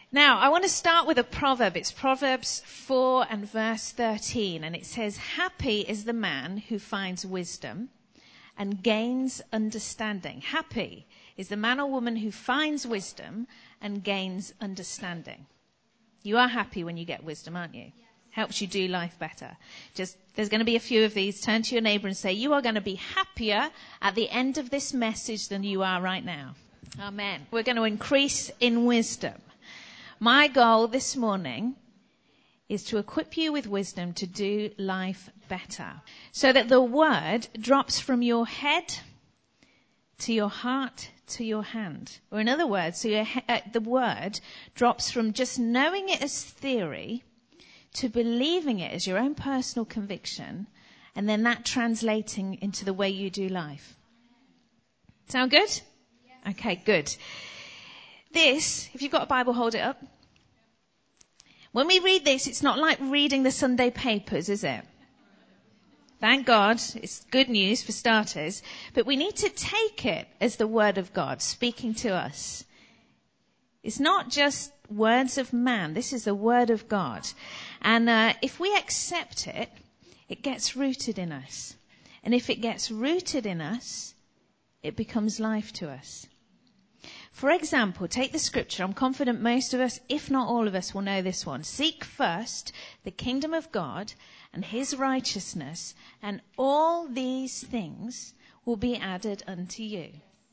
Now, I want to start with a proverb. It's Proverbs 4 and verse 13. And it says, happy is the man who finds wisdom and gains understanding. Happy is the man or woman who finds wisdom and gains understanding. You are happy when you get wisdom, aren't you? Helps you do life better. There's going to be a few of these. Turn to your neighbour and say, you are going to be happier at the end of this message than you are right now. Amen. We're going to increase in wisdom. My goal this morning is to equip you with wisdom to do life better, so that the word drops from your head to your heart to your hand. Or in other words, the word drops from just knowing it as theory to believing it as your own personal conviction, and then that translating into the way you do life. Sound good? Yes. Okay, good. This, if you've got a Bible, hold it up. When we read this, it's not like reading the Sunday papers, is it? Thank God. It's good news for starters. But we need to take it as the Word of God speaking to us. It's not just words of man. This is the Word of God. And if we accept it, it gets rooted in us. And if it gets rooted in us, it becomes life to us. For example, take the scripture. I'm confident most of us, if not all of us, will know this one. Seek first the kingdom of God and his righteousness, and all these things will be added unto you.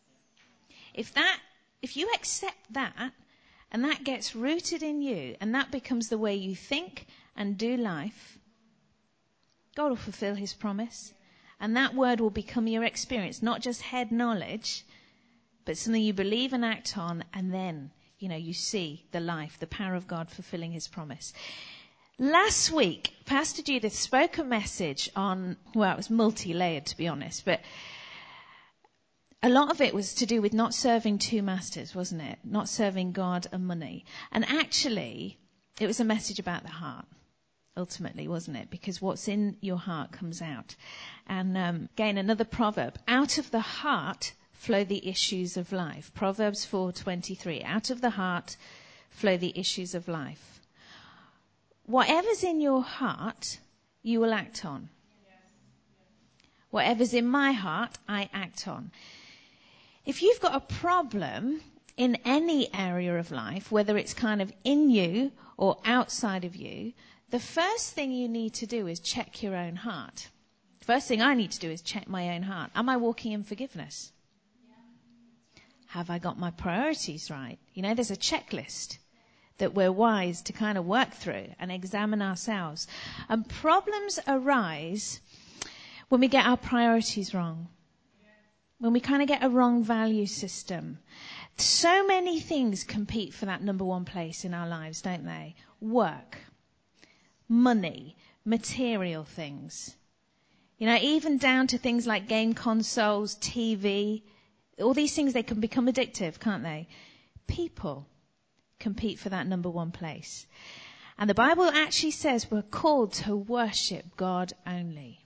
If you accept that, and that gets rooted in you, and that becomes the way you think and do life, God will fulfill his promise. And that word will become your experience, not just head knowledge, but something you believe and act on, and then, you see the life, the power of God fulfilling his promise. Last week, Pastor Judith spoke a message on, well, it was multi-layered to be honest, but a lot of it was to do with not serving two masters, wasn't it? Not serving God and money. And actually, it was a message about the heart, ultimately, wasn't it? Because what's in your heart comes out. And again, another proverb, out of the heart flow the issues of life. Proverbs 4:23. Out of the heart flow the issues of life. Whatever's in your heart, you will act on. Whatever's in my heart, I act on. If you've got a problem in any area of life, whether it's kind of in you or outside of you, the first thing you need to do is check your own heart. The first thing I need to do is check my own heart. Am I walking in forgiveness? Have I got my priorities right? There's a checklist that we're wise to kind of work through and examine ourselves. And problems arise when we get our priorities wrong. When we kind of get a wrong value system. So many things compete for that number one place in our lives, don't they? Work, money, material things. Even down to things like game consoles, TV. All these things, they can become addictive, can't they? People compete for that number one place. And the Bible actually says we're called to worship God only.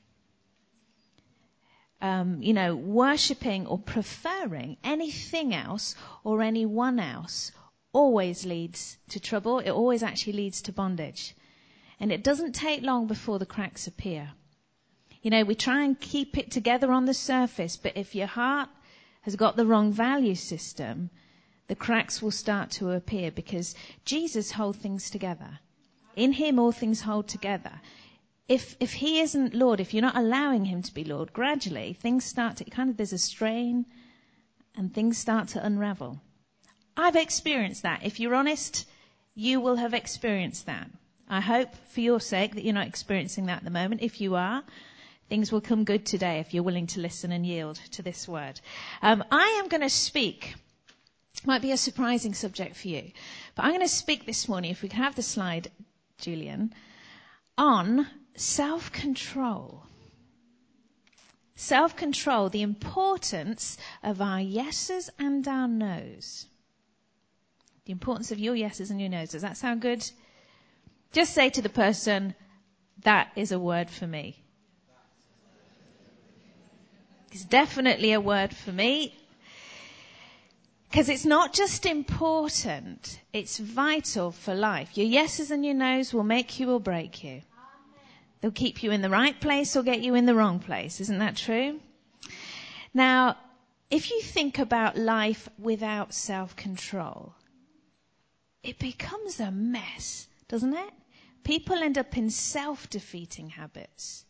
Worshipping or preferring anything else or anyone else always leads to trouble. It always actually leads to bondage. And it doesn't take long before the cracks appear. We try and keep it together on the surface, but if your heart has got the wrong value system, the cracks will start to appear, because Jesus holds things together. In him all things hold together. If he isn't Lord, if you're not allowing him to be Lord, gradually things start to, there's a strain and things start to unravel. I've experienced that. If you're honest, you will have experienced that. I hope for your sake that you're not experiencing that at the moment. If you are, things will come good today if you're willing to listen and yield to this word. I am going to speak, might be a surprising subject for you, but I'm going to speak this morning, if we can have the slide, Julian, on self-control. Self-control, the importance of our yeses and our nos. The importance of your yeses and your nos. Does that sound good? Just say to the person, that is a word for me. It's definitely a word for me. Because it's not just important, it's vital for life. Your yeses and your nos will make you or break you. They'll keep you in the right place or get you in the wrong place. Isn't that true? Now, if you think about life without self-control, it becomes a mess, doesn't it? People end up in self-defeating habits.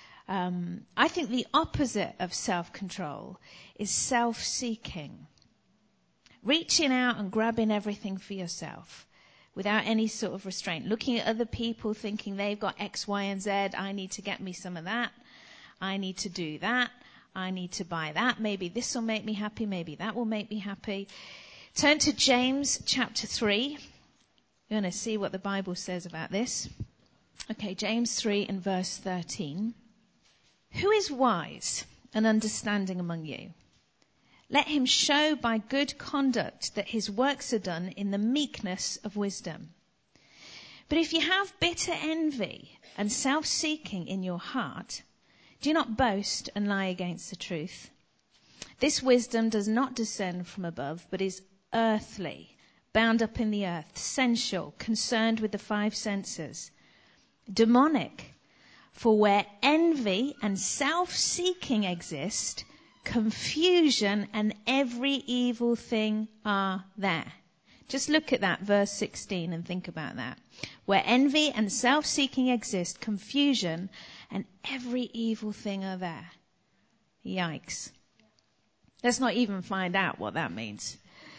I think the opposite of self-control is self-seeking. Reaching out and grabbing everything for yourself without any sort of restraint. Looking at other people thinking they've got X, Y, and Z. I need to get me some of that. I need to do that. I need to buy that. Maybe this will make me happy. Maybe that will make me happy. Turn to James chapter 3. We're going to see what the Bible says about this. Okay, James 3 and verse 13. Who is wise and understanding among you? Let him show by good conduct that his works are done in the meekness of wisdom. But if you have bitter envy and self-seeking in your heart, do not boast and lie against the truth. This wisdom does not descend from above, but is earthly, bound up in the earth, sensual, concerned with the five senses, demonic. For where envy and self-seeking exist, confusion and every evil thing are there. Just look at that, verse 16, and think about that. Where envy and self-seeking exist, confusion and every evil thing are there. Yikes. Let's not even find out what that means.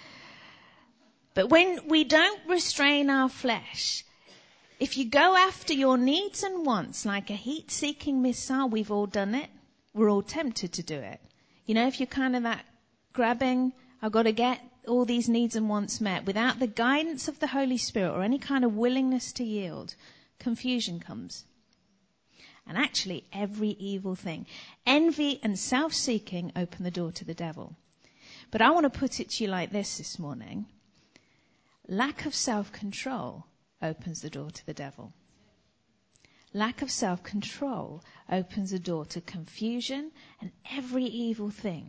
But when we don't restrain our flesh, if you go after your needs and wants like a heat-seeking missile, we've all done it. We're all tempted to do it. You know, if you're kind of that grabbing, I've got to get all these needs and wants met, without the guidance of the Holy Spirit or any kind of willingness to yield, confusion comes. And actually, every evil thing. Envy and self-seeking open the door to the devil. But I want to put it to you like this morning. Lack of self-control opens the door to the devil. Lack of self-control opens the door to confusion and every evil thing.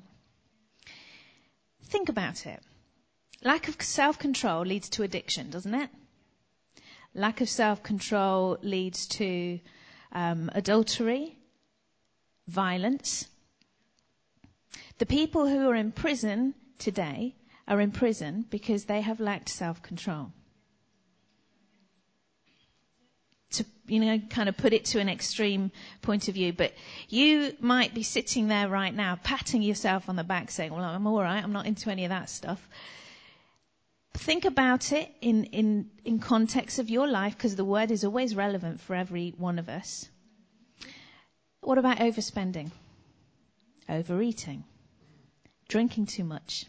Think about it. Lack of self-control leads to addiction, doesn't it? Lack of self-control leads to adultery, violence. The people who are in prison today are in prison because they have lacked self-control. To, kind of put it to an extreme point of view, but you might be sitting there right now patting yourself on the back saying, well, I'm all right, I'm not into any of that stuff. Think about it in context of your life, because the word is always relevant for every one of us. What about overspending? Overeating? Drinking too much?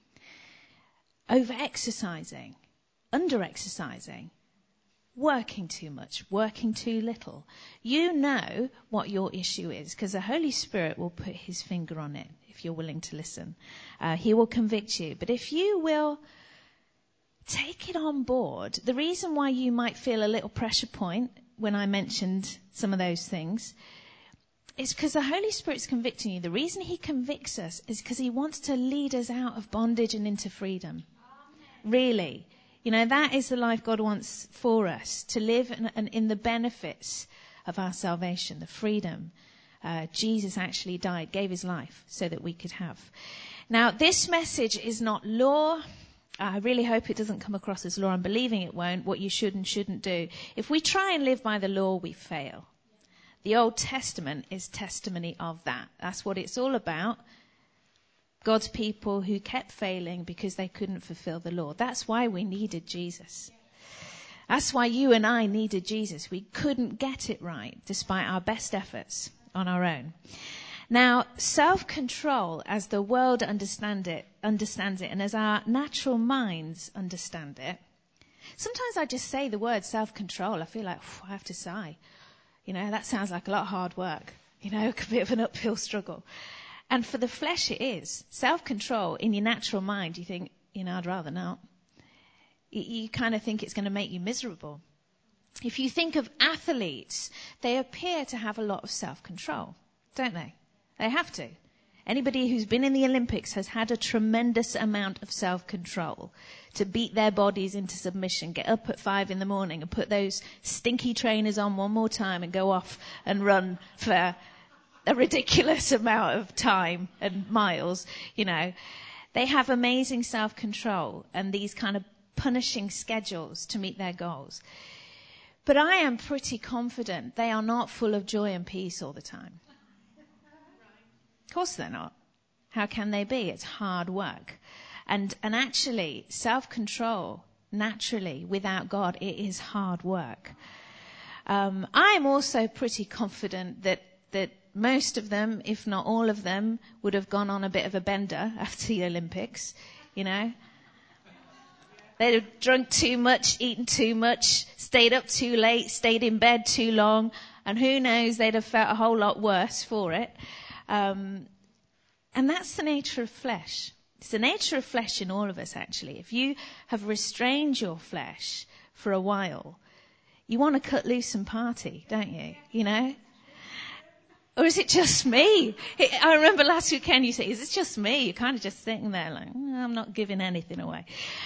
Over-exercising? Under-exercising? Working too much, working too little. You know what your issue is, because the Holy Spirit will put his finger on it if you're willing to listen. He will convict you. But if you will take it on board, the reason why you might feel a little pressure point when I mentioned some of those things is because the Holy Spirit's convicting you. The reason he convicts us is because he wants to lead us out of bondage and into freedom. Really. That is the life God wants for us, to live in the benefits of our salvation, the freedom. Jesus actually died, gave his life so that we could have. Now, this message is not law. I really hope it doesn't come across as law. I'm believing it won't, what you should and shouldn't do. If we try and live by the law, we fail. The Old Testament is testimony of that. That's what it's all about. God's people who kept failing because they couldn't fulfill the law. That's why we needed Jesus. That's why you and I needed Jesus. We couldn't get it right despite our best efforts on our own. Now, self-control, as the world understands it, and as our natural minds understand it, sometimes I just say the word self-control. I feel like, I have to sigh. That sounds like a lot of hard work. A bit of an uphill struggle. And for the flesh it is. Self-control in your natural mind, you think, I'd rather not. You kind of think it's going to make you miserable. If you think of athletes, they appear to have a lot of self-control, don't they? They have to. Anybody who's been in the Olympics has had a tremendous amount of self-control to beat their bodies into submission, get up at 5 a.m. and put those stinky trainers on one more time and go off and run for a ridiculous amount of time and miles, They have amazing self-control and these kind of punishing schedules to meet their goals. But I am pretty confident they are not full of joy and peace all the time. Of course they're not. How can they be? It's hard work. And actually, self-control, naturally, without God, it is hard work. I am also pretty confident that most of them, if not all of them, would have gone on a bit of a bender after the Olympics, They'd have drunk too much, eaten too much, stayed up too late, stayed in bed too long, and who knows, they'd have felt a whole lot worse for it. And that's the nature of flesh. It's the nature of flesh in all of us, actually. If you have restrained your flesh for a while, you want to cut loose and party, don't you? Or is it just me? I remember last weekend you say, is it just me? You're kind of just sitting there like, I'm not giving anything away.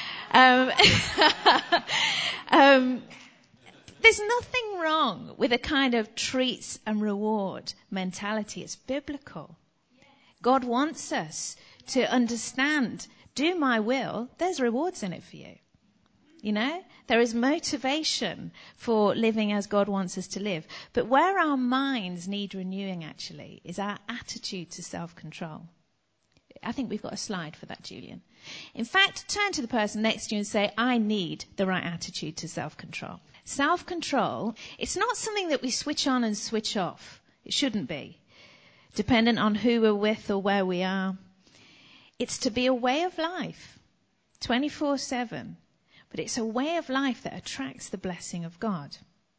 There's nothing wrong with a kind of treats and reward mentality. It's biblical. God wants us to understand, do my will, there's rewards in it for you. There is motivation for living as God wants us to live. But where our minds need renewing, actually, is our attitude to self-control. I think we've got a slide for that, Julian. In fact, turn to the person next to you and say, I need the right attitude to self-control. Self-control, it's not something that we switch on and switch off. It shouldn't be, dependent on who we're with or where we are. It's to be a way of life, 24/7. But it's a way of life that attracts the blessing of God.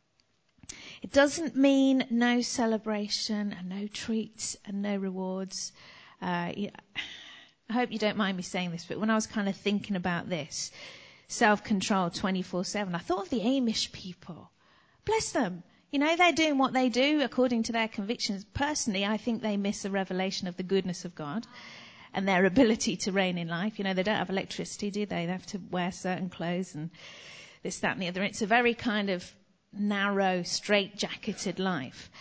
It doesn't mean no celebration and no treats and no rewards. I hope you don't mind me saying this, but when I was kind of thinking about this, self-control 24/7, I thought of the Amish people. Bless them. They're doing what they do according to their convictions. Personally, I think they miss a revelation of the goodness of God and their ability to reign in life. They don't have electricity, do they? They have to wear certain clothes and this, that, and the other. It's a very kind of narrow, straight-jacketed life.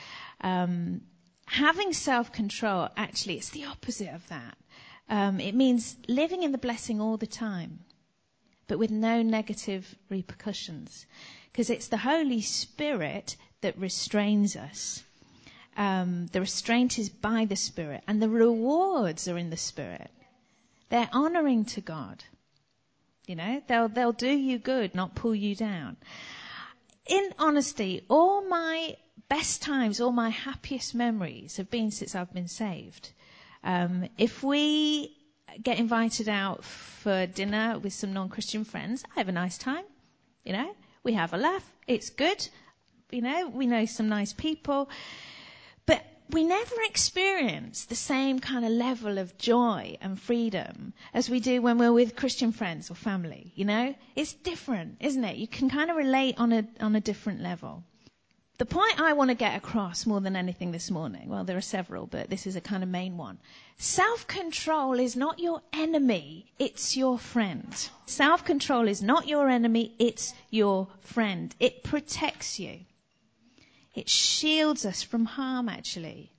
Having self-control, actually, it's the opposite of that. It means living in the blessing all the time, but with no negative repercussions. Because it's the Holy Spirit that restrains us. The restraint is by the Spirit, and the rewards are in the Spirit. They're honouring to God. They'll do you good, not pull you down. In honesty, all my best times, all my happiest memories have been since I've been saved. If we get invited out for dinner with some non-Christian friends, I have a nice time. We have a laugh. It's good. We know some nice people. But we never experience the same kind of level of joy and freedom as we do when we're with Christian friends or family, It's different, isn't it? You can kind of relate on a different level. The point I want to get across more than anything this morning, well, there are several, but this is a kind of main one. Self-control is not your enemy, it's your friend. Self-control is not your enemy, it's your friend. It protects you. It shields us from harm, actually,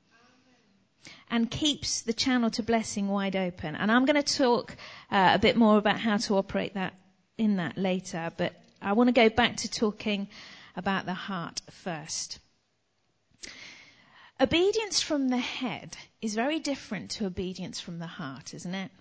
and keeps the channel to blessing wide open. And I'm going to talk a bit more about how to operate that later, but I want to go back to talking about the heart first. Obedience from the head is very different to obedience from the heart, isn't it?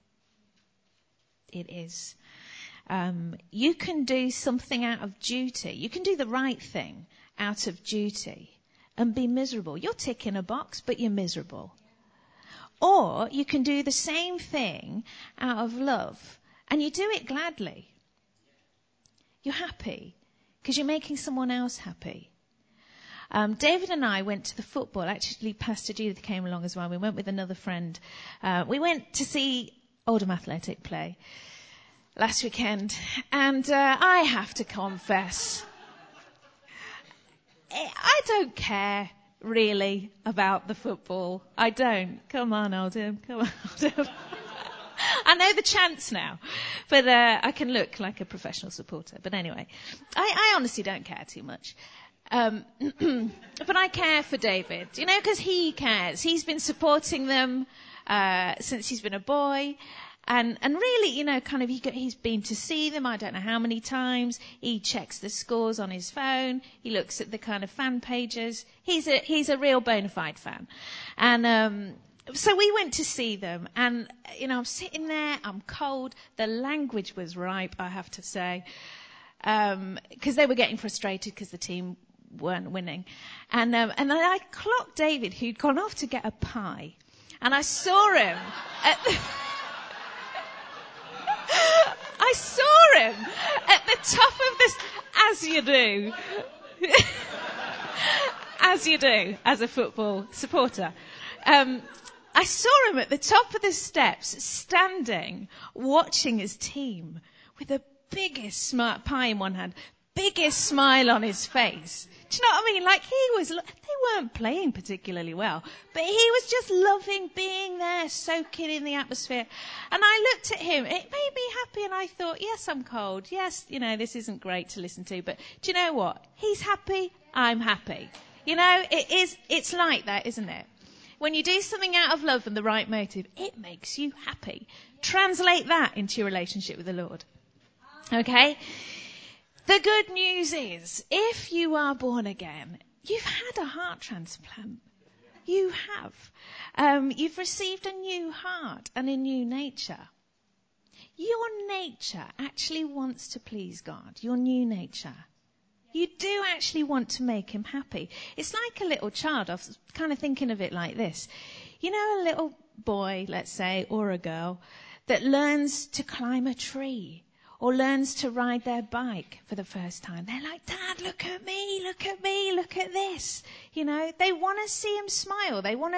It is. You can do something out of duty. You can do the right thing out of duty and be miserable. You're ticking a box, but you're miserable. Or you can do the same thing out of love, and you do it gladly. You're happy because you're making someone else happy. David and I went to the football. Actually, Pastor Judith came along as well. We went with another friend. We went to see Oldham Athletic play last weekend, and I have to confess, I don't care really about the football. I don't. Come on, Oldham. Come on, Oldham. I know the chants now, but I can look like a professional supporter. But anyway, I honestly don't care too much. But I care for David, because he cares. He's been supporting them since he's been a boy. And really, he's been to see them, I don't know how many times. He checks the scores on his phone. He looks at the kind of fan pages. He's a real bona fide fan. And so we went to see them, and I'm sitting there, I'm cold. The language was ripe, I have to say, because they were getting frustrated because the team weren't winning. And then I clocked David, who'd gone off to get a pie, and I saw him at the top of this, as you do, as a football supporter. I saw him at the top of the steps, standing, watching his team, with the biggest pie in one hand, biggest smile on his face. Do you know what I mean? They weren't playing particularly well, but he was just loving being there, soaking in the atmosphere. And I looked at him, it made me happy, and I thought, yes, I'm cold. Yes, this isn't great to listen to, but do you know what? He's happy, I'm happy. It's like that, isn't it? When you do something out of love and the right motive, it makes you happy. Translate that into your relationship with the Lord. Okay? The good news is, if you are born again, you've had a heart transplant. You have. You've received a new heart and a new nature. Your nature actually wants to please God. Your new nature. You do actually want to make him happy. It's like a little child. I was kind of thinking of it like this. A little boy, let's say, or a girl, that learns to climb a tree or learns to ride their bike for the first time. They're like, Dad, look at me, look at me, look at this. They want to see him smile. They want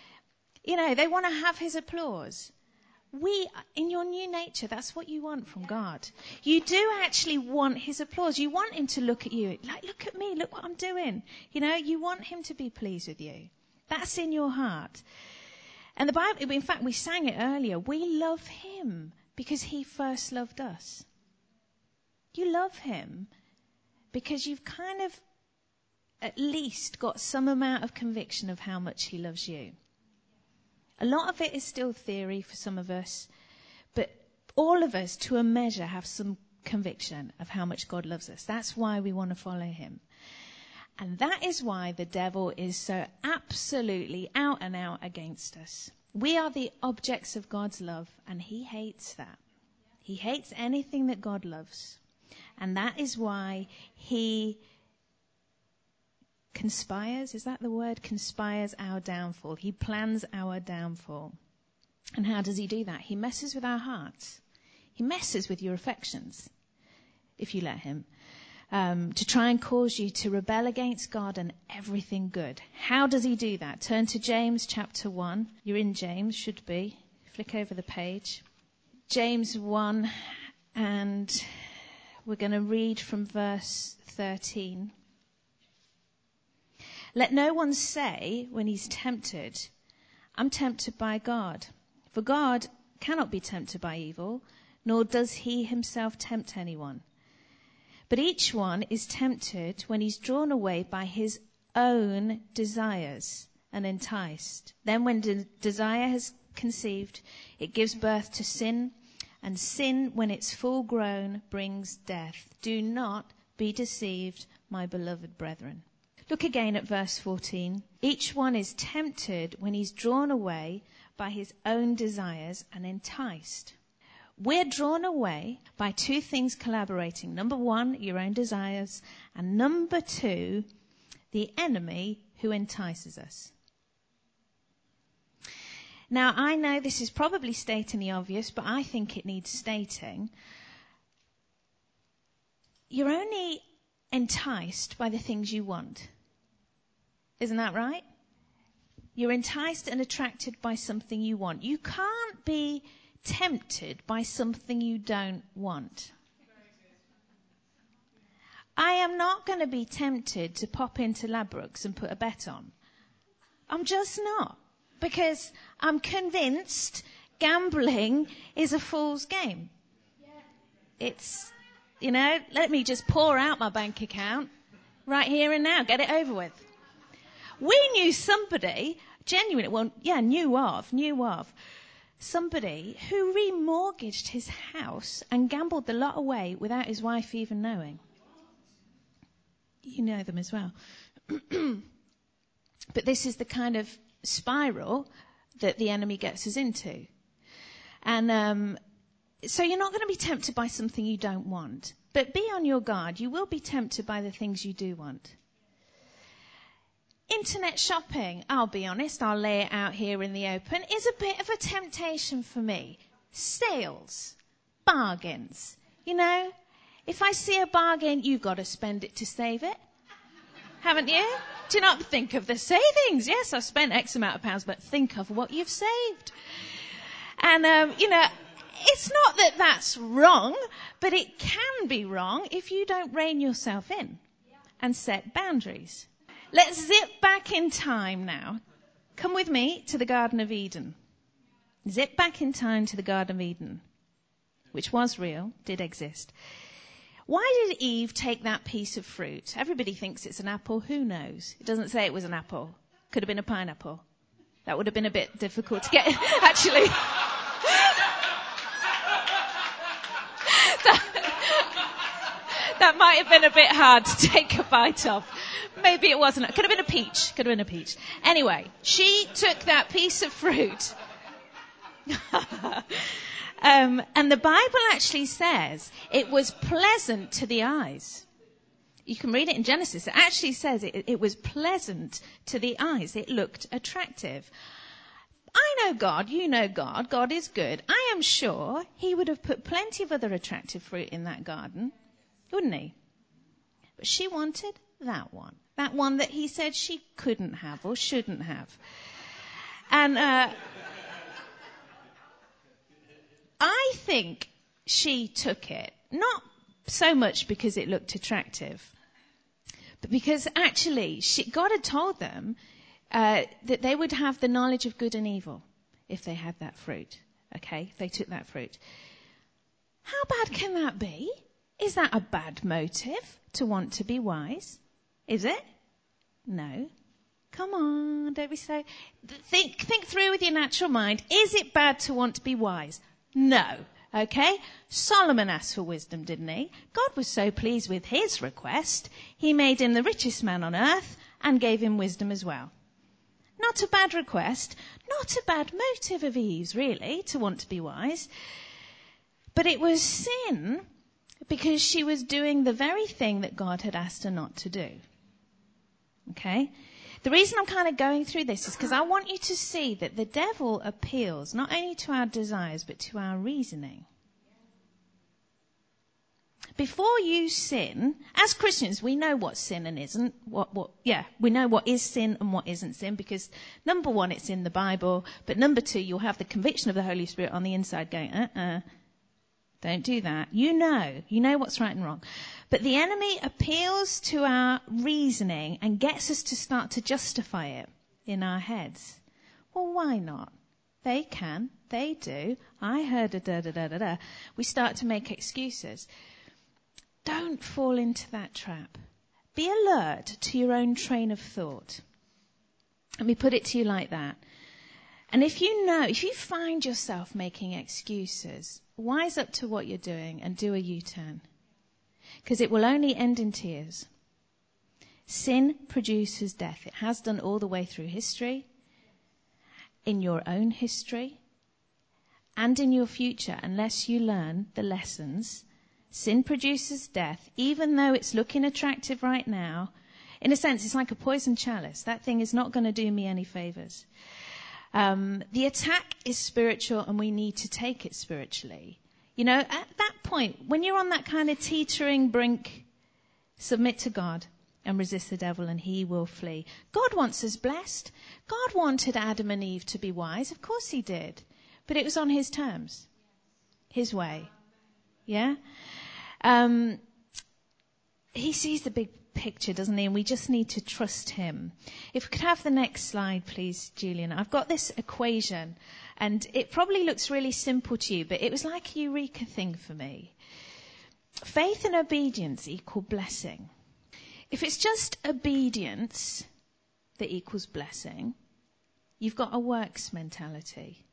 to have his applause. In your new nature, that's what you want from God. You do actually want his applause. You want him to look at you, like, look at me, look what I'm doing. You want him to be pleased with you. That's in your heart. And the Bible, in fact, we sang it earlier. We love him because he first loved us. You love him because you've kind of at least got some amount of conviction of how much he loves you. A lot of it is still theory for some of us, but all of us, to a measure, have some conviction of how much God loves us. That's why we want to follow him. And that is why the devil is so absolutely out and out against us. We are the objects of God's love, and he hates that. He hates anything that God loves. And that is why he conspires, is that the word? Conspires our downfall. He plans our downfall. And how does he do that? He messes with our hearts. He messes with your affections, if you let him, to try and cause you to rebel against God and everything good. How does he do that? Turn to James chapter 1. You're in James, should be. Flick over the page. James 1, and we're going to read from verse 13. Let no one say when he's tempted, I'm tempted by God. For God cannot be tempted by evil, nor does he himself tempt anyone. But each one is tempted when he's drawn away by his own desires and enticed. Then when desire has conceived, it gives birth to sin, and sin, when it's full grown, brings death. Do not be deceived, my beloved brethren. Look again at verse 14. Each one is tempted when he's drawn away by his own desires and enticed. We're drawn away by two things collaborating. Number one, your own desires. And number two, the enemy who entices us. Now, I know this is probably stating the obvious, but I think it needs stating. You're only enticed by the things you want. Isn't that right? You're enticed and attracted by something you want. You can't be tempted by something you don't want. I am not going to be tempted to pop into Ladbrokes and put a bet on. I'm just not. Because I'm convinced gambling is a fool's game. It's, let me just pour out my bank account right here and now, get it over with. We knew somebody, knew of somebody who remortgaged his house and gambled the lot away without his wife even knowing. You know them as well. But this is the kind of spiral that the enemy gets us into. And so you're not going to be tempted by something you don't want. But be on your guard. You will be tempted by the things you do want. Internet shopping, I'll be honest, I'll lay it out here in the open, is a bit of a temptation for me. Sales, bargains. If I see a bargain, you've got to spend it to save it. Haven't you? Do not think of the savings. Yes, I've spent X amount of pounds, but think of what you've saved. And, it's not that that's wrong, but it can be wrong if you don't rein yourself in and set boundaries. Let's zip back in time now. Come with me to the Garden of Eden. Zip back in time to the Garden of Eden, which was real, did exist. Why did Eve take that piece of fruit? Everybody thinks it's an apple. Who knows? It doesn't say it was an apple. Could have been a pineapple. That would have been a bit difficult to get, actually. That might have been a bit hard to take a bite of. Maybe it wasn't. It could have been a peach. Anyway, she took that piece of fruit. And the Bible actually says it was pleasant to the eyes. You can read it in Genesis. It actually says it was pleasant to the eyes. It looked attractive. I know God, you know God. God is good. I am sure he would have put plenty of other attractive fruit in that garden, wouldn't he? But she wanted that one. That one that he said she couldn't have or shouldn't have. And I think she took it, not so much because it looked attractive, but because actually God had told them that they would have the knowledge of good and evil if they had that fruit. Okay, if they took that fruit. How bad can that be? Is that a bad motive to want to be wise? Is it? No. Come on, don't be so... Think through with your natural mind. Is it bad to want to be wise? No. Okay? Solomon asked for wisdom, didn't he? God was so pleased with his request, he made him the richest man on earth and gave him wisdom as well. Not a bad request, not a bad motive of Eve's, really, to want to be wise. But it was sin because she was doing the very thing that God had asked her not to do. Okay? The reason I'm kind of going through this is because I want you to see that the devil appeals not only to our desires, but to our reasoning. Before you sin, as Christians, we know what sin and isn't. We know what is sin and what isn't sin because number one, it's in the Bible, but number two, you'll have the conviction of the Holy Spirit on the inside going, don't do that. You know what's right and wrong. But the enemy appeals to our reasoning and gets us to start to justify it in our heads. Well, why not? They can. They do. I heard a da-da-da-da-da. We start to make excuses. Don't fall into that trap. Be alert to your own train of thought. Let me put it to you like that. And if you find yourself making excuses, wise up to what you're doing and do a U-turn. Because it will only end in tears. Sin produces death. It has done all the way through history, in your own history, and in your future, unless you learn the lessons. Sin produces death, even though it's looking attractive right now. In a sense, it's like a poison chalice. That thing is not going to do me any favors. The attack is spiritual, and we need to take it spiritually. At that point, when you're on that kind of teetering brink, submit to God and resist the devil and he will flee. God wants us blessed. God wanted Adam and Eve to be wise. Of course he did. But it was on his terms. His way. Yeah? He he sees the big picture, doesn't he? And we just need to trust him. If we could have the next slide, please, Julian. I've got this equation, and it probably looks really simple to you, but it was like a eureka thing for me. Faith and obedience equal blessing. If it's just obedience that equals blessing, you've got a works mentality.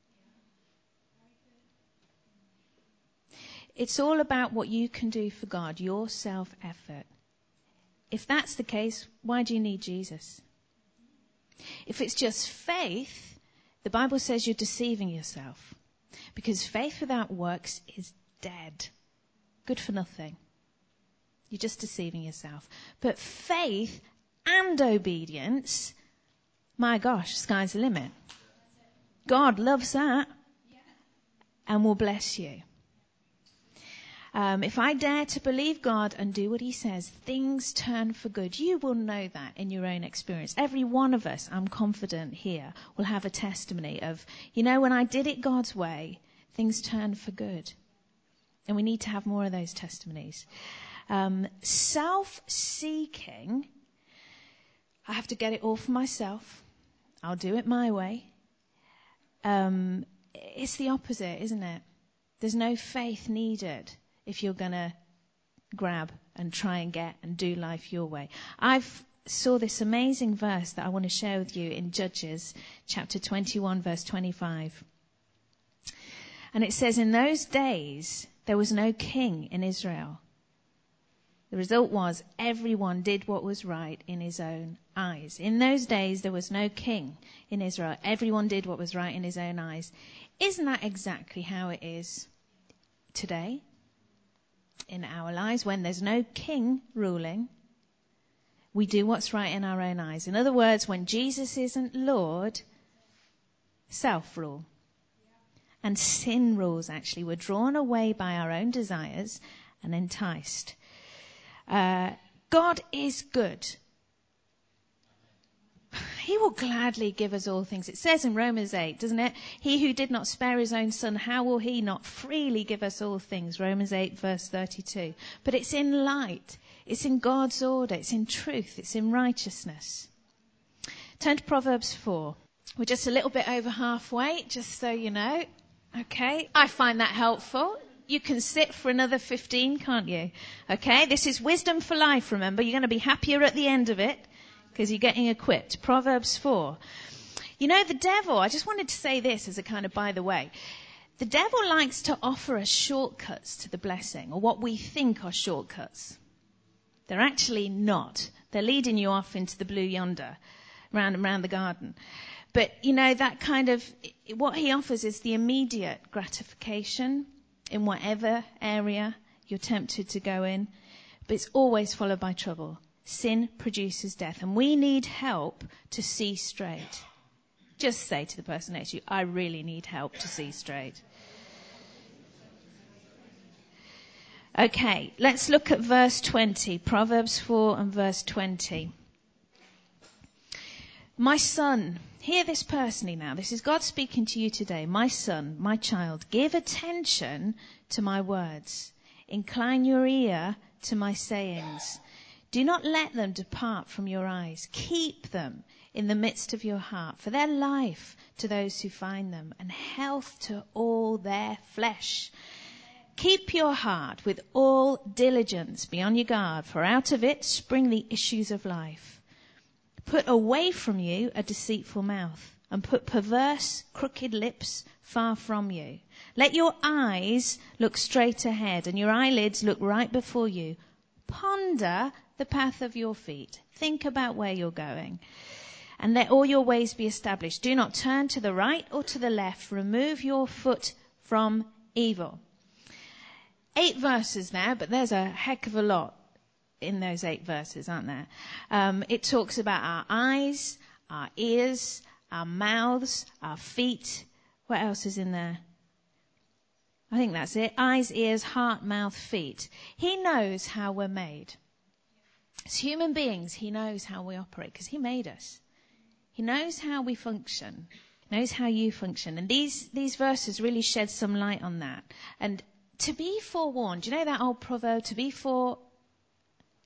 It's all about what you can do for God, your self-effort. If that's the case, why do you need Jesus? If it's just faith, the Bible says you're deceiving yourself. Because faith without works is dead. Good for nothing. You're just deceiving yourself. But faith and obedience, my gosh, sky's the limit. God loves that and will bless you. If I dare to believe God and do what he says, things turn for good. You will know that in your own experience. Every one of us, I'm confident here, will have a testimony of, when I did it God's way, things turned for good. And we need to have more of those testimonies. Self-seeking, I have to get it all for myself. I'll do it my way. It's the opposite, isn't it? There's no faith needed if you're going to grab and try and get and do life your way. I've saw this amazing verse that I want to share with you in Judges chapter 21 verse 25. And it says, in those days there was no king in Israel. The result was everyone did what was right in his own eyes. In those days there was no king in Israel. Everyone did what was right in his own eyes. Isn't that exactly how it is today? In our lives, when there's no king ruling, we do what's right in our own eyes. In other words, when Jesus isn't Lord, self-rule. And sin rules, actually. We're drawn away by our own desires and enticed. God is good. He will gladly give us all things. It says in Romans 8, doesn't it? He who did not spare his own son, how will he not freely give us all things? Romans 8 verse 32. But it's in light. It's in God's order. It's in truth. It's in righteousness. Turn to Proverbs 4. We're just a little bit over halfway, just so you know. Okay. I find that helpful. You can sit for another 15, can't you? Okay. This is wisdom for life, remember. You're going to be happier at the end of it, because you're getting equipped. Proverbs 4. The devil, I just wanted to say this as a kind of by the way. The devil likes to offer us shortcuts to the blessing, or what we think are shortcuts. They're actually not. They're leading you off into the blue yonder, round and round the garden. But, that kind of, what he offers is the immediate gratification in whatever area you're tempted to go in. But it's always followed by trouble. Sin produces death, and we need help to see straight. Just say to the person next to you, I really need help to see straight. Okay, let's look at verse 20, Proverbs 4 and verse 20. My son, hear this personally now. This is God speaking to you today. My son, my child, give attention to my words. Incline your ear to my sayings. Do not let them depart from your eyes. Keep them in the midst of your heart, for they're life to those who find them, and health to all their flesh. Keep your heart with all diligence. Be on your guard, for out of it spring the issues of life. Put away from you a deceitful mouth, and put perverse, crooked lips far from you. Let your eyes look straight ahead, and your eyelids look right before you. Ponder the path of your feet. Think about where you're going. And let all your ways be established. Do not turn to the right or to the left. Remove your foot from evil. 8 verses there, but there's a heck of a lot in those 8 verses, aren't there? It talks about our eyes, our ears, our mouths, our feet. What else is in there? I think that's it. Eyes, ears, heart, mouth, feet. He knows how we're made. As human beings, he knows how we operate because he made us. He knows how we function. He knows how you function. And these verses really shed some light on that. And to be forewarned, you know that old proverb, to be forewarned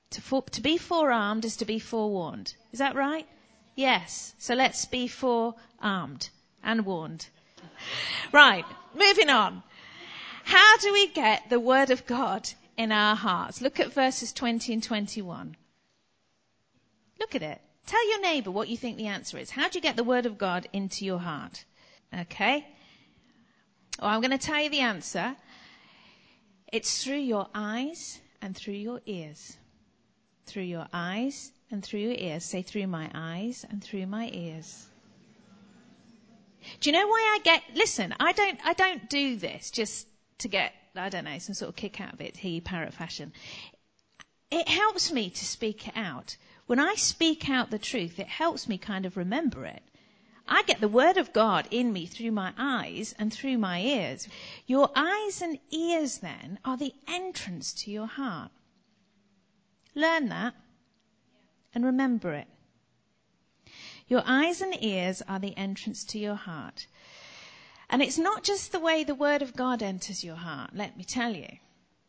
To be forearmed is to be forewarned. Is that right? Yes. So let's be forearmed and warned. Right, moving on. How do we get the word of God in our hearts? Look at verses 20 and 21. Look at it. Tell your neighbour what you think the answer is. How do you get the word of God into your heart? Okay. Well, I'm going to tell you the answer. It's through your eyes and through your ears. Through your eyes and through your ears. Say, through my eyes and through my ears. Do you know why listen, I don't do this just to get, I don't know, some sort of kick out of it, hear parrot fashion. It helps me to speak it out. When I speak out the truth, it helps me kind of remember it. I get the word of God in me through my eyes and through my ears. Your eyes and ears then are the entrance to your heart. Learn that and remember it. Your eyes and ears are the entrance to your heart. And it's not just the way the word of God enters your heart, let me tell you.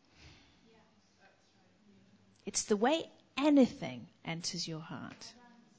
It's the way anything enters your heart.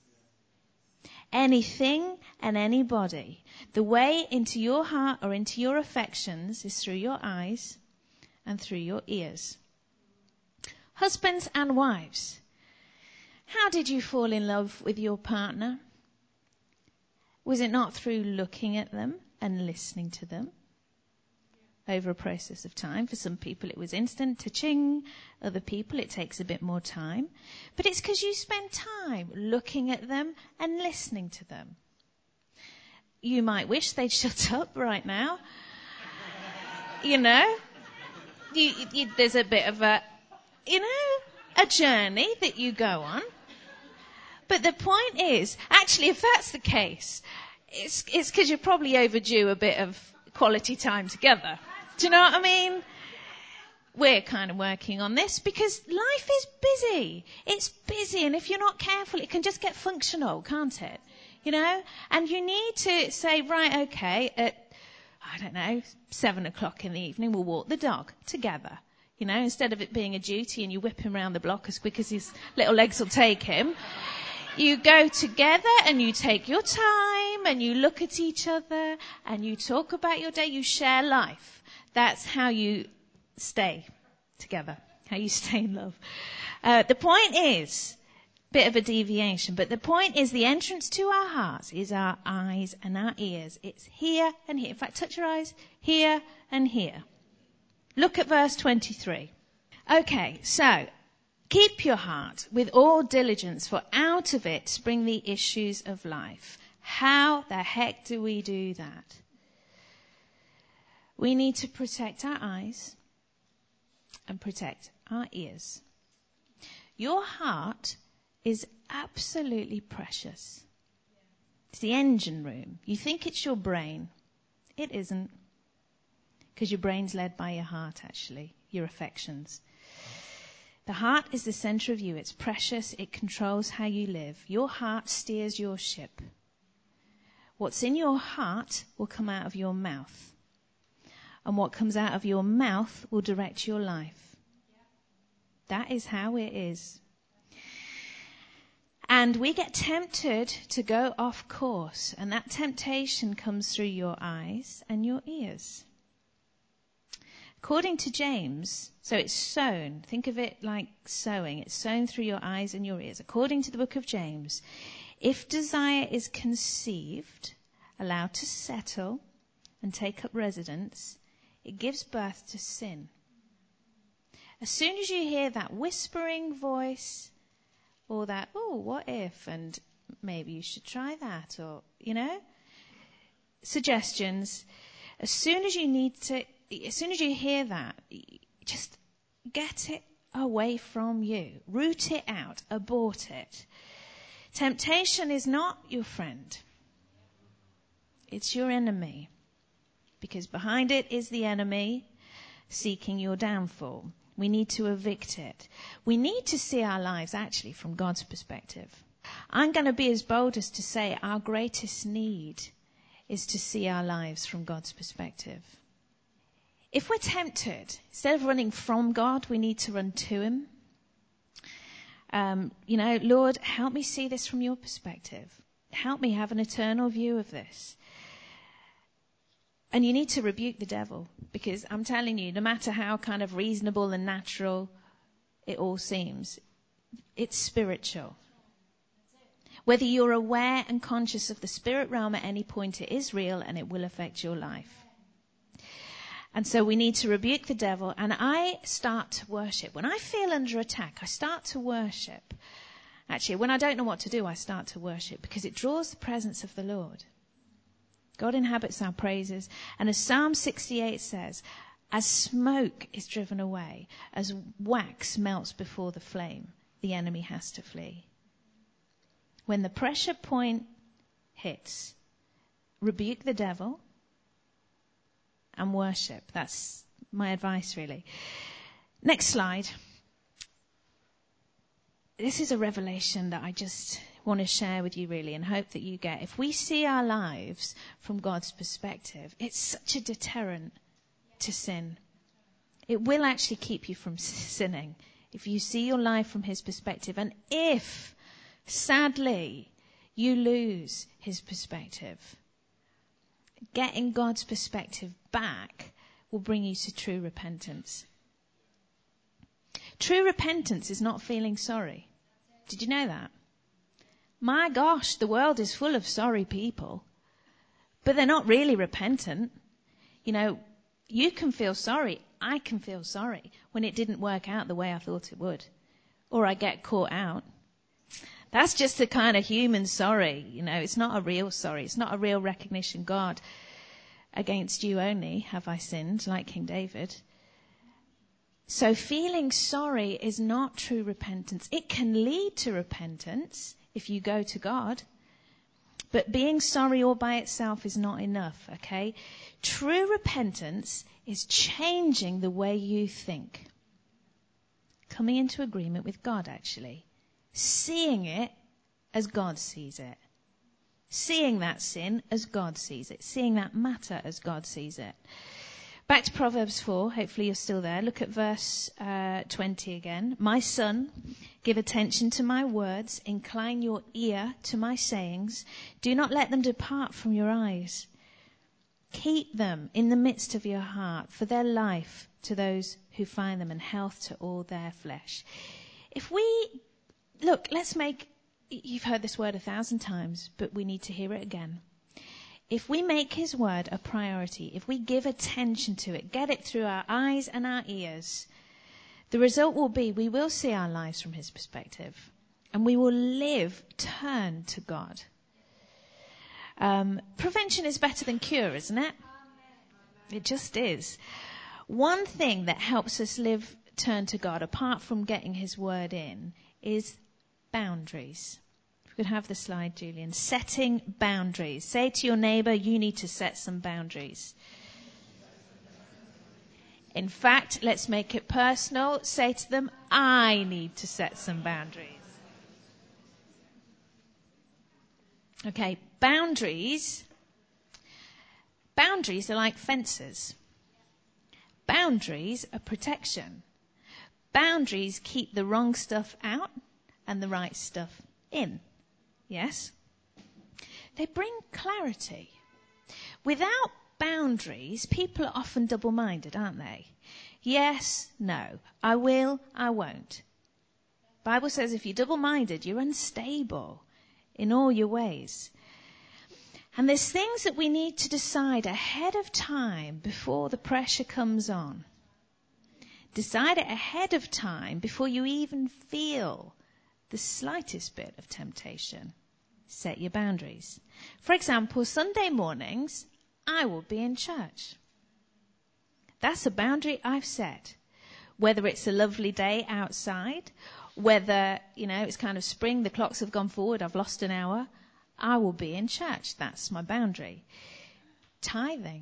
Anything and anybody. The way into your heart or into your affections is through your eyes and through your ears. Husbands and wives, how did you fall in love with your partner? Was it not through looking at them and listening to them over a process of time? For some people it was instant, ta-ching. Other people it takes a bit more time. But it's because you spend time looking at them and listening to them. You might wish they'd shut up right now. You know, there's a bit of a journey that you go on. But the point is, actually, if that's the case, it's because you're probably overdue a bit of quality time together. Do you know what I mean? We're kind of working on this because life is busy. It's busy, and if you're not careful, it can just get functional, can't it? You know? And you need to say, right, okay, at, 7 o'clock in the evening, we'll walk the dog together. You know, instead of it being a duty and you whip him around the block as quick as his little legs will take him. You go together and you take your time and you look at each other and you talk about your day. You share life. That's how you stay together, how you stay in love. The point is, bit of a deviation, but the point is the entrance to our hearts is our eyes and our ears. It's here and here. In fact, touch your eyes, here and here. Look at verse 23. Okay, so keep your heart with all diligence, for out of it spring the issues of life. How the heck do we do that? We need to protect our eyes and protect our ears. Your heart is absolutely precious. It's the engine room. You think it's your brain. It isn't. Because your brain's led by your heart, actually, your affections. The heart is the center of you. It's precious. It controls how you live. Your heart steers your ship. What's in your heart will come out of your mouth. And what comes out of your mouth will direct your life. That is how it is. And we get tempted to go off course. And that temptation comes through your eyes and your ears. According to James, so it's sown. Think of it like sowing. It's sown through your eyes and your ears. According to the book of James, if desire is conceived, allowed to settle and take up residence, it gives birth to sin. As soon as you hear that whispering voice or that, oh, what if, and maybe you should try that, or, suggestions, as soon as you hear that, just get it away from you. Root it out. Abort it. Temptation is not your friend. It's your enemy. Because behind it is the enemy seeking your downfall. We need to evict it. We need to see our lives actually from God's perspective. I'm going to be as bold as to say our greatest need is to see our lives from God's perspective. If we're tempted, instead of running from God, we need to run to Him. Lord, help me see this from your perspective. Help me have an eternal view of this. And you need to rebuke the devil, because I'm telling you, no matter how kind of reasonable and natural it all seems, it's spiritual. Whether you're aware and conscious of the spirit realm at any point, it is real and it will affect your life. And so we need to rebuke the devil. And I start to worship. When I feel under attack, I start to worship. Actually, when I don't know what to do, I start to worship, because it draws the presence of the Lord. God inhabits our praises. And as Psalm 68 says, as smoke is driven away, as wax melts before the flame, the enemy has to flee. When the pressure point hits, rebuke the devil and worship. That's my advice, really. Next slide. This is a revelation that I just want to share with you, really, and hope that you get. If we see our lives from God's perspective, it's such a deterrent to sin. It will actually keep you from sinning if you see your life from his perspective. And if, sadly, you lose his perspective, getting God's perspective back will bring you to true repentance. True repentance is not feeling sorry. Did you know that? My gosh, the world is full of sorry people, but they're not really repentant. You can feel sorry. I can feel sorry when it didn't work out the way I thought it would, or I get caught out. That's just a kind of human sorry. It's not a real sorry. It's not a real recognition. God, against you only have I sinned, like King David. So feeling sorry is not true repentance. It can lead to repentance if you go to God. But being sorry all by itself is not enough, okay? True repentance is changing the way you think. Coming into agreement with God, actually. Seeing it as God sees it. Seeing that sin as God sees it. Seeing that matter as God sees it. Back to Proverbs 4. Hopefully you're still there. Look at verse 20 again. My son, give attention to my words. Incline your ear to my sayings. Do not let them depart from your eyes. Keep them in the midst of your heart, for their life to those who find them and health to all their flesh. You've heard this word 1,000 times, but we need to hear it again. If we make his word a priority, if we give attention to it, get it through our eyes and our ears, the result will be we will see our lives from his perspective, and we will live turned to God. Prevention is better than cure, isn't it? It just is. One thing that helps us live turned to God, apart from getting his word in, is boundaries. If we could have the slide, Julian. Setting boundaries. Say to your neighbour, you need to set some boundaries. In fact, let's make it personal. Say to them, I need to set some boundaries. Okay, boundaries are like fences. Boundaries are protection. Boundaries keep the wrong stuff out and the right stuff in. Yes? They bring clarity. Without boundaries, people are often double-minded, aren't they? Yes, no. I will, I won't. The Bible says if you're double-minded, you're unstable in all your ways. And there's things that we need to decide ahead of time before the pressure comes on. Decide it ahead of time before you even feel the slightest bit of temptation. Set your boundaries. For example, Sunday mornings, I will be in church. That's a boundary I've set. Whether it's a lovely day outside, whether, it's kind of spring, the clocks have gone forward, I've lost an hour, I will be in church. That's my boundary. Tithing.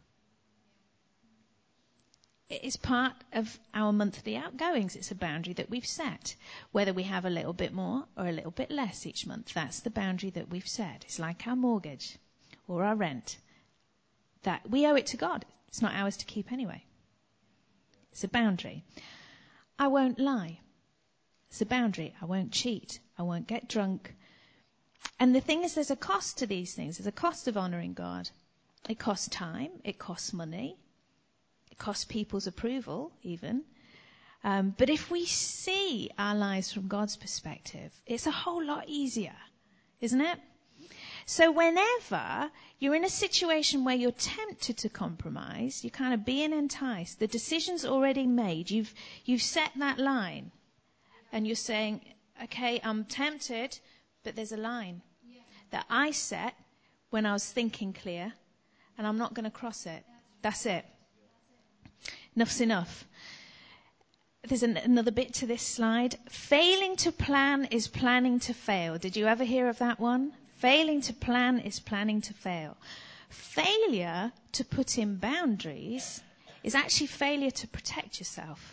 It is part of our monthly outgoings. It's a boundary that we've set. Whether we have a little bit more or a little bit less each month, that's the boundary that we've set. It's like our mortgage or our rent. That we owe it to God. It's not ours to keep anyway. It's a boundary. I won't lie. It's a boundary. I won't cheat. I won't get drunk. And the thing is, there's a cost to these things. There's a cost of honouring God. It costs time. It costs money. It costs people's approval, even. But if we see our lives from God's perspective, it's a whole lot easier, isn't it? So whenever you're in a situation where you're tempted to compromise, you're kind of being enticed, the decision's already made, you've set that line, and you're saying, okay, I'm tempted, but there's a line that I set when I was thinking clear, and I'm not going to cross it. That's it. Enough's enough. There's another bit to this slide. Failing to plan is planning to fail. Did you ever hear of that one? Failing to plan is planning to fail. Failure to put in boundaries is actually failure to protect yourself.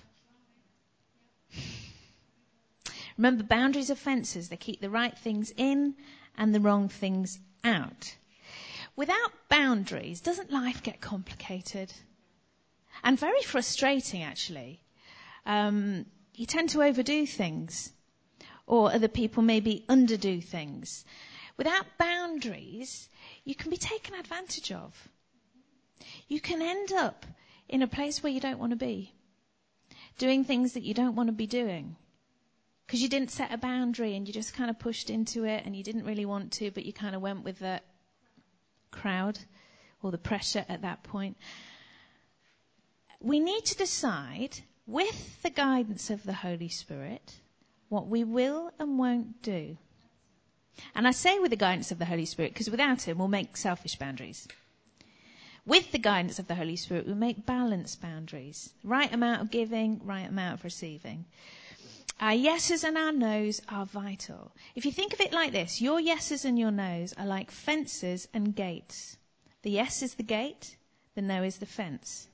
Remember, boundaries are fences. They keep the right things in and the wrong things out. Without boundaries, doesn't life get complicated? And very frustrating, actually. You tend to overdo things, or other people maybe underdo things. Without boundaries, you can be taken advantage of. You can end up in a place where you don't want to be, doing things that you don't want to be doing, because you didn't set a boundary and you just kind of pushed into it and you didn't really want to, but you kind of went with the crowd or the pressure at that point. We need to decide, with the guidance of the Holy Spirit, what we will and won't do. And I say with the guidance of the Holy Spirit because without Him we'll make selfish boundaries. With the guidance of the Holy Spirit we make balanced boundaries. Right amount of giving, right amount of receiving. Our yeses and our nos are vital. If you think of it like this, your yeses and your nos are like fences and gates. The yes is the gate, the no is the fence.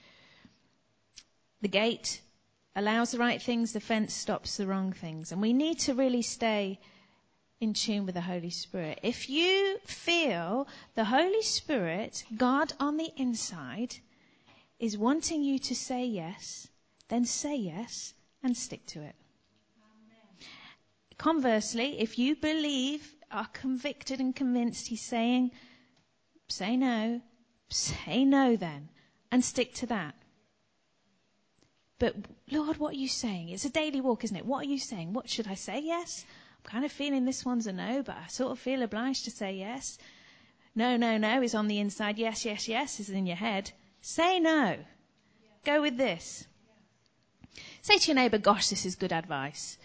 The gate allows the right things, the fence stops the wrong things. And we need to really stay in tune with the Holy Spirit. If you feel the Holy Spirit, God on the inside, is wanting you to say yes, then say yes and stick to it. Amen. Conversely, if you believe, are convicted and convinced He's saying, say no then, and stick to that. But, Lord, what are you saying? It's a daily walk, isn't it? What are you saying? What should I say? Yes? I'm kind of feeling this one's a no, but I sort of feel obliged to say yes. No is on the inside. Yes is in your head. Say no. Go with this. Say to your neighbour, gosh, this is good advice.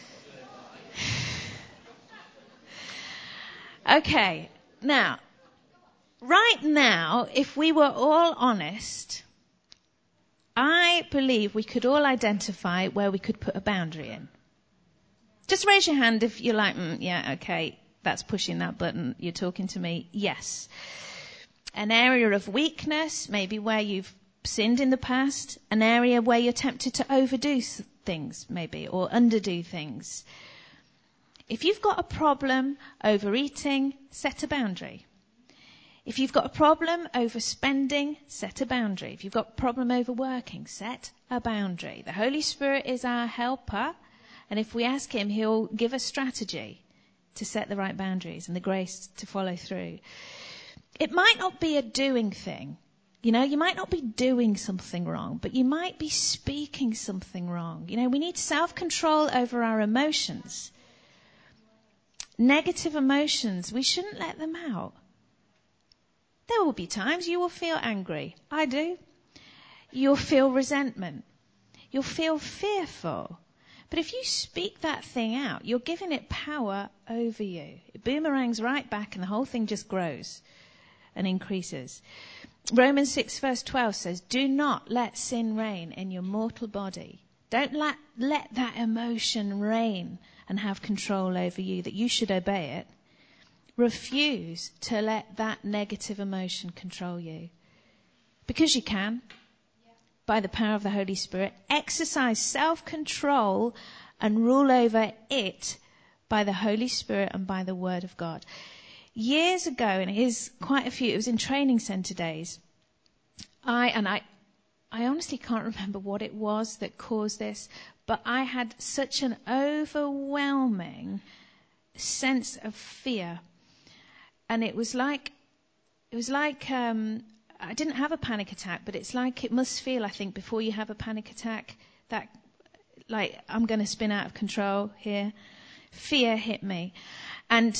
Okay. Now, right now, if we were all honest, I believe we could all identify where we could put a boundary in. Just raise your hand if you're like, yeah, okay, that's pushing that button, you're talking to me. Yes. An area of weakness, maybe where you've sinned in the past. An area where you're tempted to overdo things, maybe, or underdo things. If you've got a problem overeating, set a boundary. If you've got a problem overspending, set a boundary. If you've got a problem overworking, set a boundary. The Holy Spirit is our helper, and if we ask Him, He'll give us strategy to set the right boundaries and the grace to follow through. It might not be a doing thing. You know, you might not be doing something wrong, but you might be speaking something wrong. You know, we need self-control over our emotions. Negative emotions, we shouldn't let them out. There will be times you will feel angry. I do. You'll feel resentment. You'll feel fearful. But if you speak that thing out, you're giving it power over you. It boomerangs right back and the whole thing just grows and increases. Romans 6 verse 12 says, do not let sin reign in your mortal body. Don't let that emotion reign and have control over you, that you should obey it. Refuse to let that negative emotion control you. Because you can, by the power of the Holy Spirit. Exercise self-control and rule over it by the Holy Spirit and by the Word of God. Years ago, and it is quite a few, it was in training centre days, I honestly can't remember what it was that caused this, But I had such an overwhelming sense of fear. And it was like, I didn't have a panic attack, but it's like it must feel, I think, before you have a panic attack, that like I'm going to spin out of control here. Fear hit me. And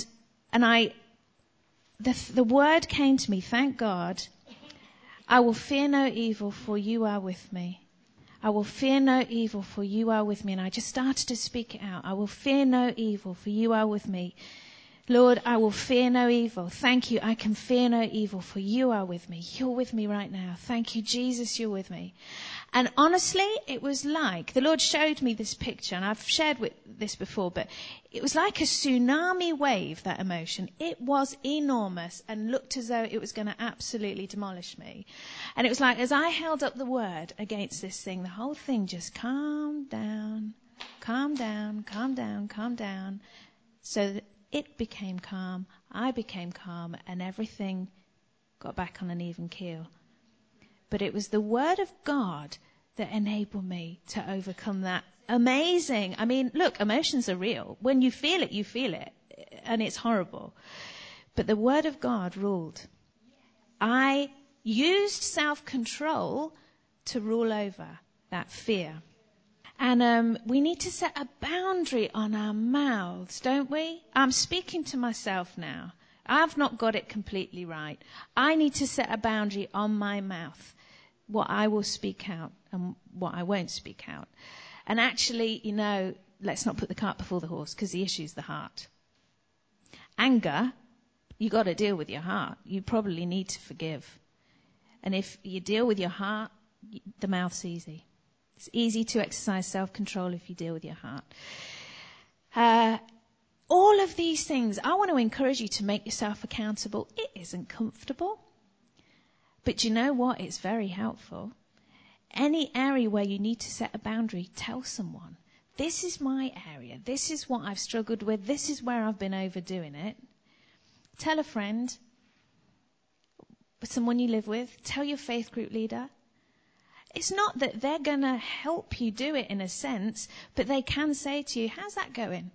the word came to me, thank God, I will fear no evil, for you are with me. I will fear no evil, for you are with me. And I just started to speak it out. I will fear no evil, for you are with me. Lord, I will fear no evil. Thank you. I can fear no evil, for you are with me. You're with me right now. Thank you, Jesus, you're with me. And honestly, it was like, the Lord showed me this picture, and I've shared this before, but it was like a tsunami wave, that emotion. It was enormous and looked as though it was going to absolutely demolish me. And it was like, as I held up the word against this thing, the whole thing just calmed down, calmed down, calmed down, calmed down. So that it became calm, I became calm, and everything got back on an even keel. But it was the word of God that enabled me to overcome that. Amazing. I mean, look, emotions are real. When you feel it, and it's horrible. But the word of God ruled. I used self-control to rule over that fear. And we need to set a boundary on our mouths, don't we? I'm speaking to myself now. I've not got it completely right. I need to set a boundary on my mouth, what I will speak out and what I won't speak out. And actually, let's not put the cart before the horse, because the issue is the heart. Anger, you got to deal with your heart. You probably need to forgive. And if you deal with your heart, the mouth's easy. It's easy to exercise self-control if you deal with your heart. All of these things, I want to encourage you to make yourself accountable. It isn't comfortable. But you know what? It's very helpful. Any area where you need to set a boundary, tell someone. This is my area. This is what I've struggled with. This is where I've been overdoing it. Tell a friend, someone you live with. Tell your faith group leader. It's not that they're going to help you do it in a sense, but they can say to you, how's that going?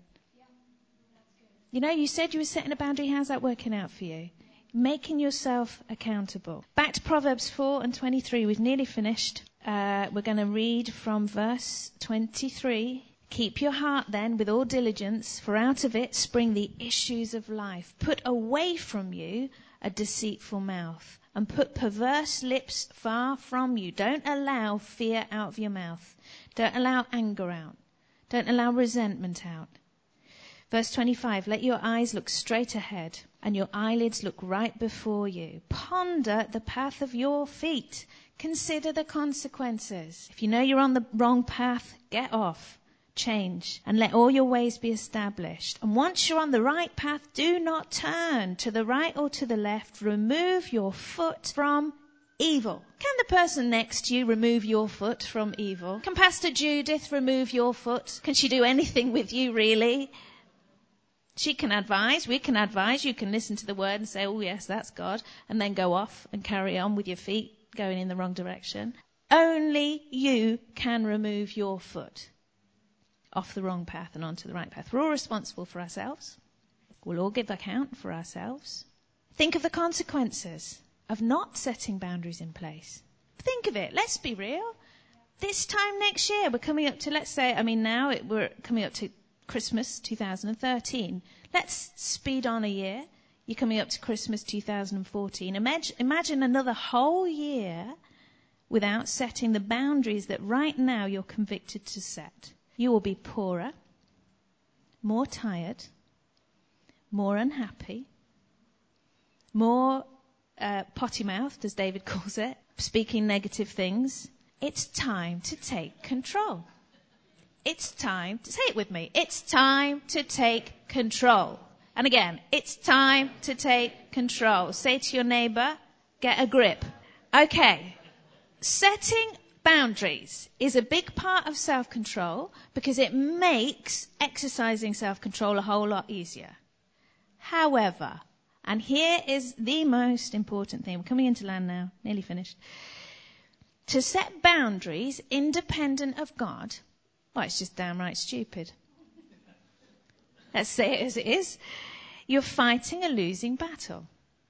Yeah, you said you were setting a boundary. How's that working out for you? Making yourself accountable. Back to Proverbs 4:23. We've nearly finished. We're going to read from verse 23. Keep your heart then with all diligence, for out of it spring the issues of life. Put away from you a deceitful mouth, and put perverse lips far from you. Don't allow fear out of your mouth. Don't allow anger out. Don't allow resentment out. Verse 25, let your eyes look straight ahead and your eyelids look right before you. Ponder the path of your feet. Consider the consequences. If you know you're on the wrong path, get off. Change and let all your ways be established. And once you're on the right path, do not turn to the right or to the left. Remove your foot from evil. Can the person next to you remove your foot from evil? Can Pastor Judith remove your foot? Can she do anything with you, really? She can advise, we can advise, you can listen to the word and say, oh yes, that's God, and then go off and carry on with your feet going in the wrong direction. Only you can remove your foot off the wrong path and onto the right path. We're all responsible for ourselves. We'll all give account for ourselves. Think of the consequences of not setting boundaries in place. Think of it. Let's be real. This time next year, we're coming up to, we're coming up to Christmas 2013. Let's speed on a year. You're coming up to Christmas 2014. Imagine another whole year without setting the boundaries that right now you're convicted to set. You will be poorer, more tired, more unhappy, more potty-mouthed, as David calls it, speaking negative things. It's time to take control. It's time to say it with me. It's time to take control. And again, it's time to take control. Say to your neighbour, get a grip. Okay. Setting boundaries is a big part of self-control because it makes exercising self-control a whole lot easier. However, and here is the most important thing. We're coming into land now, nearly finished. To set boundaries independent of God Well, it's just downright stupid. Let's say it as it is. You're fighting a losing battle.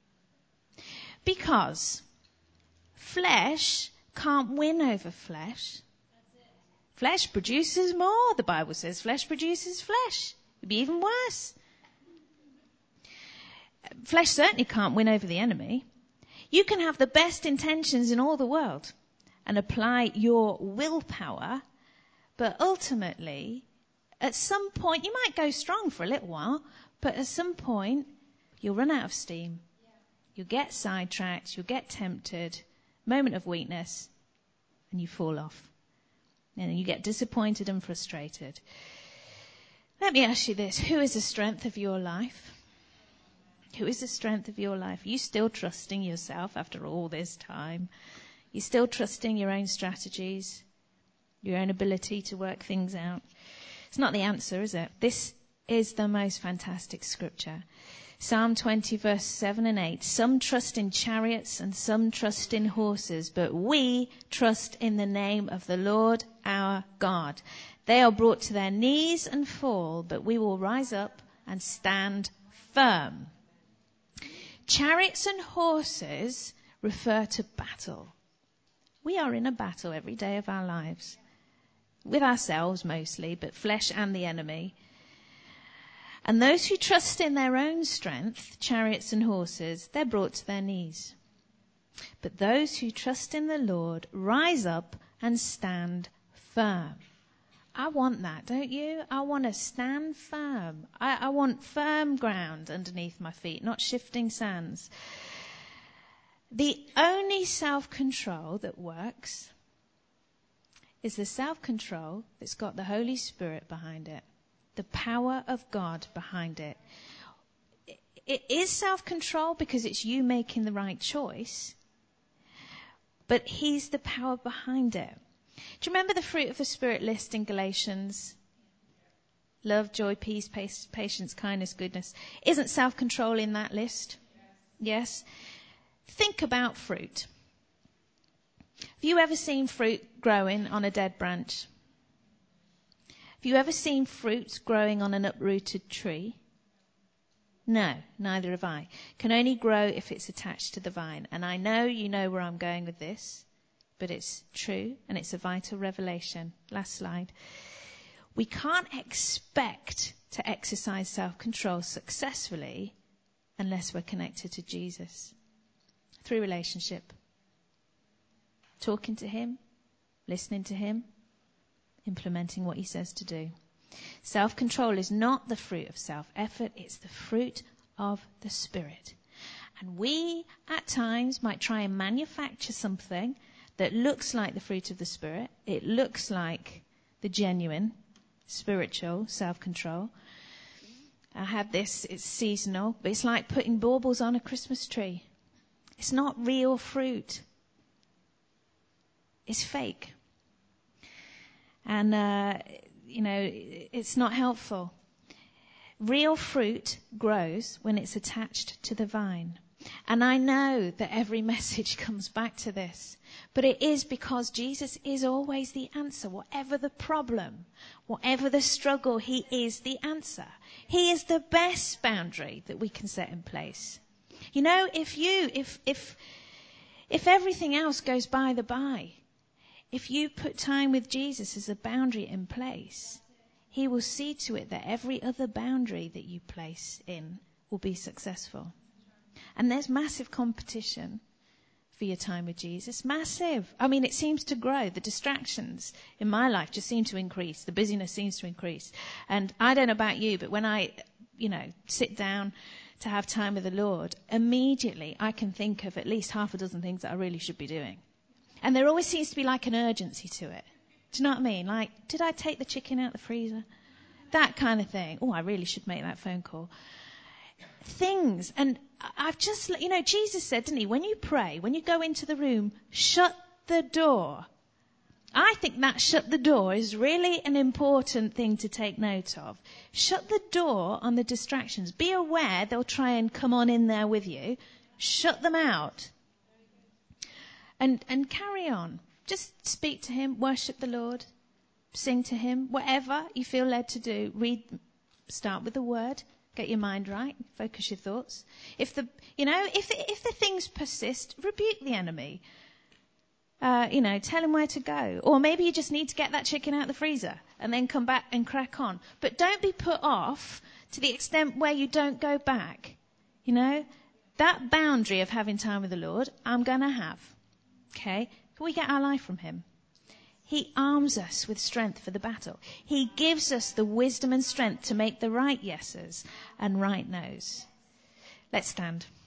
Because flesh can't win over flesh. Flesh produces more. The Bible says flesh produces flesh. It'd be even worse. Flesh certainly can't win over the enemy. You can have the best intentions in all the world and apply your willpower, but ultimately, at some point, you might go strong for a little while, but at some point, you'll run out of steam. You'll get sidetracked, you'll get tempted, moment of weakness, and you fall off. And you get disappointed and frustrated. Let me ask you this. Who is the strength of your life? Who is the strength of your life? Are you still trusting yourself after all this time? Are you still trusting your own strategies? Your own ability to work things out? It's not the answer, is it? This is the most fantastic scripture. Psalm 20 verse 7 and 8. Some trust in chariots and some trust in horses, but we trust in the name of the Lord our God. They are brought to their knees and fall, but we will rise up and stand firm. Chariots and horses refer to battle. We are in a battle every day of our lives. With ourselves mostly, but flesh and the enemy. And those who trust in their own strength, chariots and horses, they're brought to their knees. But those who trust in the Lord rise up and stand firm. I want that, don't you? I want to stand firm. I want firm ground underneath my feet, not shifting sands. The only self-control that works is the self-control that's got the Holy Spirit behind it. The power of God behind it. It is self-control because it's you making the right choice. But He's the power behind it. Do you remember the fruit of the Spirit list in Galatians? Love, joy, peace, patience, kindness, goodness. Isn't self-control in that list? Yes. Think about fruit. Have you ever seen fruit growing on a dead branch? Have you ever seen fruit growing on an uprooted tree? No, neither have I. Can only grow if it's attached to the vine. And I know you know where I'm going with this, but it's true and it's a vital revelation. Last slide. We can't expect to exercise self-control successfully unless we're connected to Jesus. Through relationship. Talking to Him, listening to Him, implementing what He says to do. Self-control is not the fruit of self-effort, it's the fruit of the Spirit. And we, at times, might try and manufacture something that looks like the fruit of the Spirit. It looks like the genuine, spiritual self-control. I had this, it's seasonal, but it's like putting baubles on a Christmas tree. It's not real fruit. It's fake. And, it's not helpful. Real fruit grows when it's attached to the vine. And I know that every message comes back to this. But it is because Jesus is always the answer. Whatever the problem, whatever the struggle, He is the answer. He is the best boundary that we can set in place. You know, if everything else goes by the by, if you put time with Jesus as a boundary in place, He will see to it that every other boundary that you place in will be successful. And there's massive competition for your time with Jesus. Massive. I mean, it seems to grow. The distractions in my life just seem to increase. The busyness seems to increase. And I don't know about you, but when I, sit down to have time with the Lord, immediately I can think of at least half a dozen things that I really should be doing. And there always seems to be like an urgency to it. Do you know what I mean? Like, did I take the chicken out the freezer? That kind of thing. Oh, I really should make that phone call. Things. And I've just, Jesus said, didn't He, when you pray, when you go into the room, shut the door. I think that shut the door is really an important thing to take note of. Shut the door on the distractions. Be aware they'll try and come on in there with you. Shut them out. And carry on. Just speak to Him, worship the Lord, sing to him, whatever you feel led to do. Start with the word, get your mind right, focus your thoughts. If the things persist, rebuke the enemy. Tell him where to go. Or maybe you just need to get that chicken out of the freezer and then come back and crack on. But don't be put off to the extent where you don't go back. That boundary of having time with the Lord, I'm going to have. Okay? We get our life from him. He arms us with strength for the battle. He gives us the wisdom and strength to make the right yeses and right nos. Let's stand.